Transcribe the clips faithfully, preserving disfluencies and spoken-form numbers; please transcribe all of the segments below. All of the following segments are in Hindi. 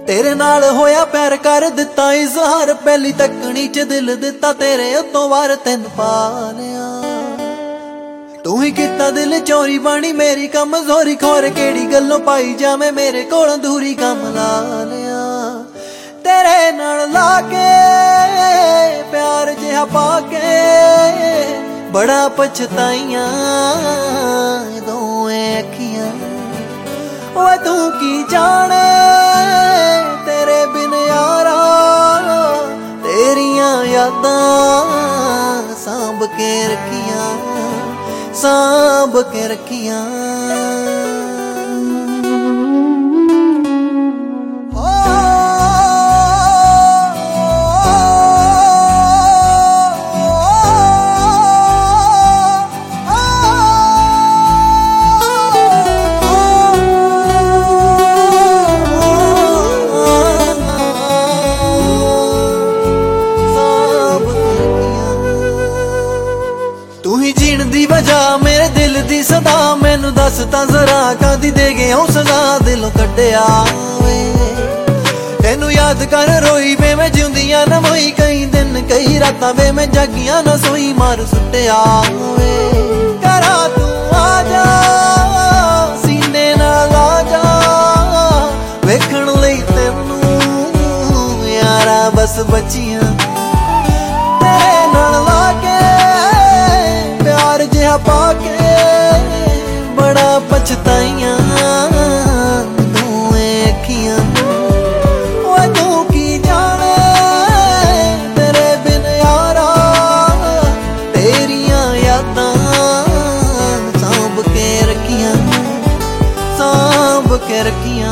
तेरे नाल होया प्यार कर दिता इजहार, पहली तकनी च दिल दिता तेरे उतों वार तेन पा लिया। तू ही किता दिल चोरी बनी मेरी कमजोरी, खोर केड़ी गल्लों पाई जावे मेरे कोल दूरी कम ला लिया। तेरे नाल लाके प्यार जिहा पाके बड़ा पछताइया दोवें अखियां। ओए तू की जाने तेरे बिन यारा, तेरियां यादां सांभ के रखियां, सांभ के रखियां। जीण दी वजह मेरे दिल दी सदा, मैनू दस तां जरा कादी दे गए हूं सजा दिलों कड्डिया वे। तेनू याद कर रोई वे मैं जिंदियां न मोई, कई दिन कई रातां वे मैं जागियां न सोई मार सुट्टिया वे। करा तू आ जा सीने नाल आ जा, वेखण लई तेनू यारा बस बचियां। तेरे नाल लाके जिहा पाके बड़ा पछताइया दोवें अखियां। ओए तू की जाने तेरे बिन यारा, तेरियां यादां सांभ के रखियां, सांभ के रखियां।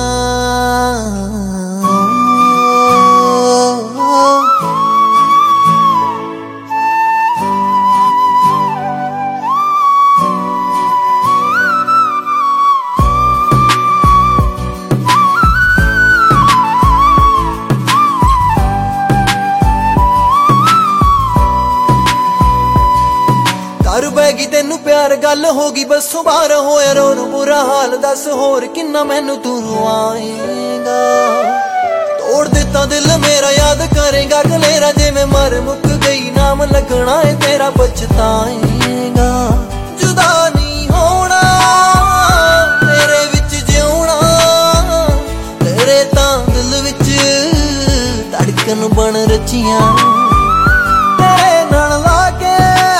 कर बैगी तेनू प्यार गल होगी बसों बार होया रो रो बुरा हाल, दस होर किन्ना मैनू तू रुआएगा। तोड़ दिता दिल मेरा याद करेगा गलेरा, जे मैं मर मुक गई नाम लगना है तेरा पछताएगा। जुदा नहीं होना तेरे विच जिउना, तेरे तां दिल विच धड़कन बन रचियां। तेरे नाल लाके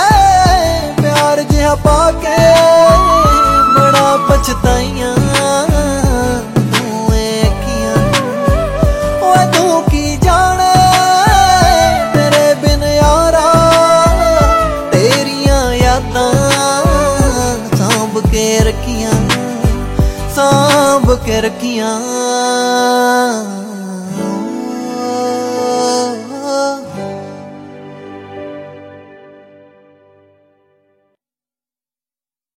जिहा पाके बड़ा पछताइया दोवें अखियां। ओए तू की जाने तेरे बिन यारा, तेरियां यादां सांभ के रखियां, सांभ के रखियां।